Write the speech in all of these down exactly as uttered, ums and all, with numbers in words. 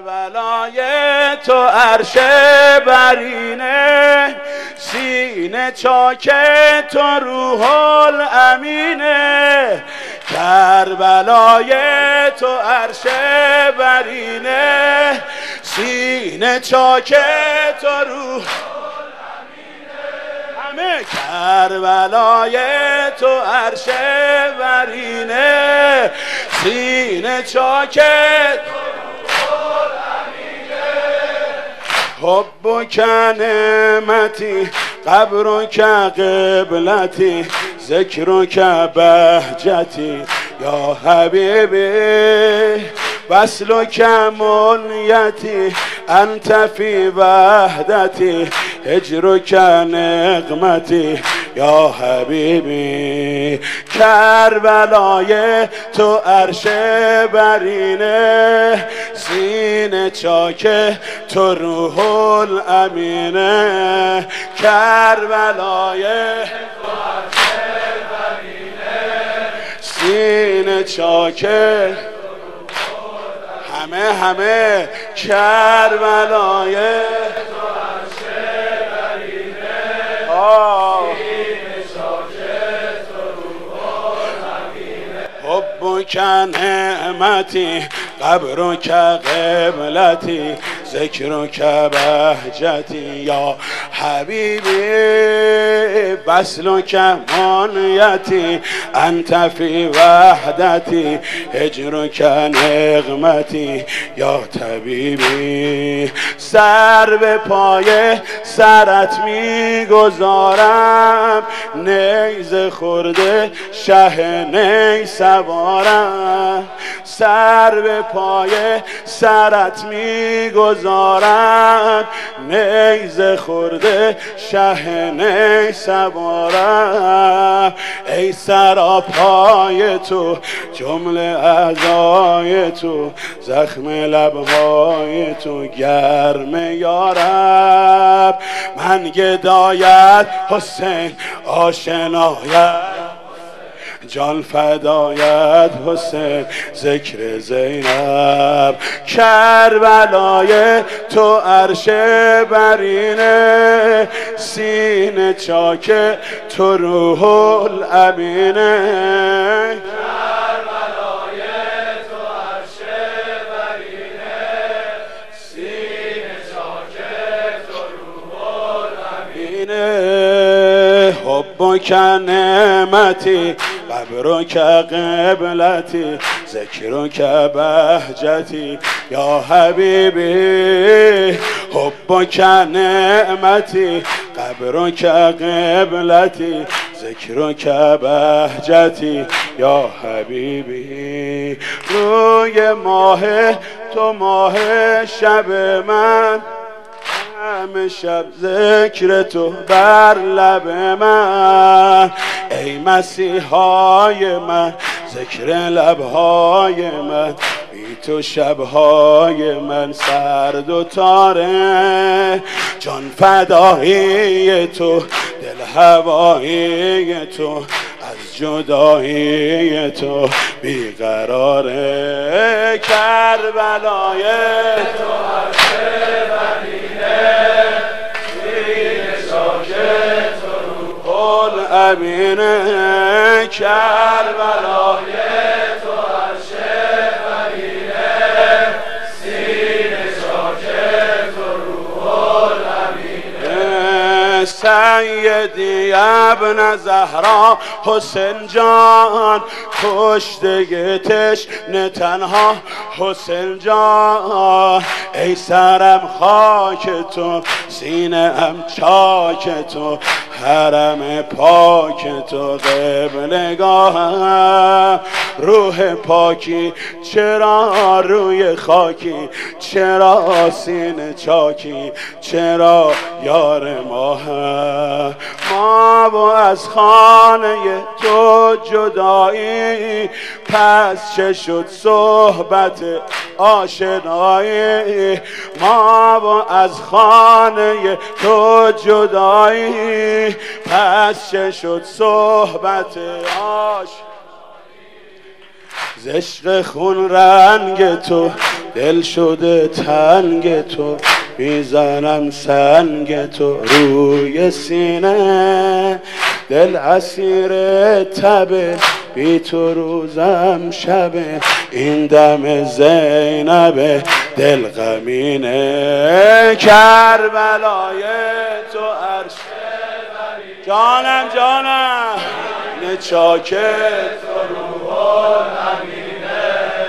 کربلای تو عرش برینه، سینه چاک تو روح الامینه. کربلای تو عرش برینه، سینه چاک تو روح همه. کربلای تو عرش برینه، سینه چاک حبک نعمتی قبرک قبلتی ذکرک بهجتی یا حبیبی وصلک منیتی انت فی وحدتی هجرک نقمتی یا حبیبی. کربلای تو عرش برینه، سینه چاک تو روح الامینه. کربلای تو عرش برینه، سینه چاک همه همه. کربلای تو عرش برینه، سینه چاک تو روح الامینه. حبک نعمتی قبرک قبلتی ذکرک بهجتی یا حبیبی وصلک منیتی انت فی وحدتی هجرک نقمتی یا طبیبی. سر به پای سرت میگذارم، نیزه خورده شه نی سوارم. سر به پای سرت میگذارم، نیزه خورده شه نی سوارم. ای سراپای تو جمله اعضای تو، زخم لبهای تو گرم یارب. من گدایت حسین آشنایت، جان فدایت حسین ذکر زینب. کربلای تو عرش برینه، سینه چاک تو روح الامینه. کربلای تو عرش برینه، سینه چاک تو روح الامینه. حبک نعمتی قبرک قبلتی ذکرک بهجتی یا حبیبی. حبک نعمتی قبرک قبلتی ذکرک بهجتی یا حبیبی. روی ماه تو ماه شب من، همه شب ذکر تو بر لب من. ای مسیحای من ذکر لبهای من، بی تو شبهای من سرد و تاره. جان فدایی تو دل هوایی تو، از جدایی تو بیقراره. کربلای تو عرش برینه، سینه چاک تو روح الامینه. کربلای تو عرش برینه، سینه چاک تو روح الامینه. سیدی ابن زهرا حسین جان، کشته تشنه تنها حسین جان. ای سرم خاک تو، سینه ام چاک تو، حرم پاک تو قبلگاهم. روح پاکی چرا روی خاکی، چرا سینه چاکی، چرا یار ما هم. ما و از خانه تو جدایی، پس چه شد صحبت آشنایی. ما و از خانه تو جدایی، پس چه شد صحبت آشنایی. ز عشق خون رنگ تو دل شده تنگ تو، میزنم سنگ تو روی سینه، دل اسیر تبه بی تو روزم شبه، این دم زینبه دل غمینه. کربلای تو عرش جانم جانم نه چاک تو روح الامینه،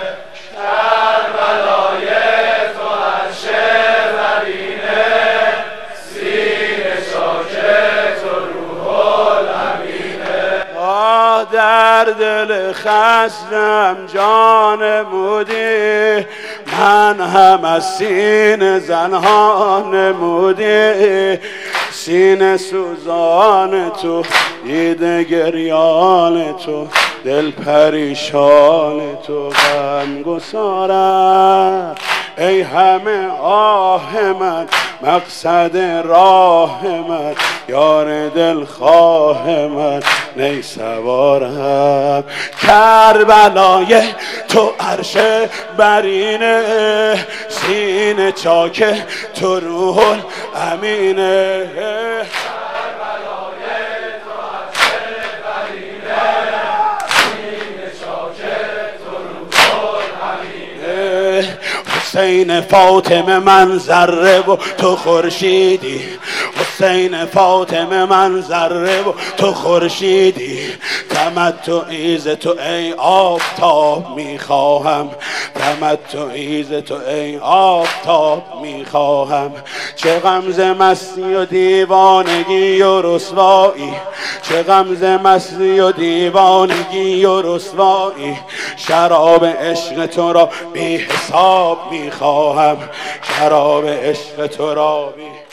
کربلای تو عرش برینه، سینه چاک تو روح الامینه. آه در دل خستم جان مودی، من هم از سینه زنها نمودی، سینه سوزان تو دیده گریان تو، دل پریشان تو غم گسارم. ای همه آه من مقصد راه من، یار دل خواه من نی سوارم. کربلای تو عرش برینه، سینه چاک تو روح الامینه. حسین فاطمه من ذره و تو خورشیدی، حسین فاطمه من ذره و تو خورشیدی، تمتعی ز تو ای آفتاب میخواهم، تمتعی ز تو ای آفتاب میخواهم. چه غم ز مستی و دیوانگی و رسوایی، چه غم ز مستی و دیوانگی و رسوایی، شراب عشق تو را بی حساب میخواهم، شراب عشق تو را بی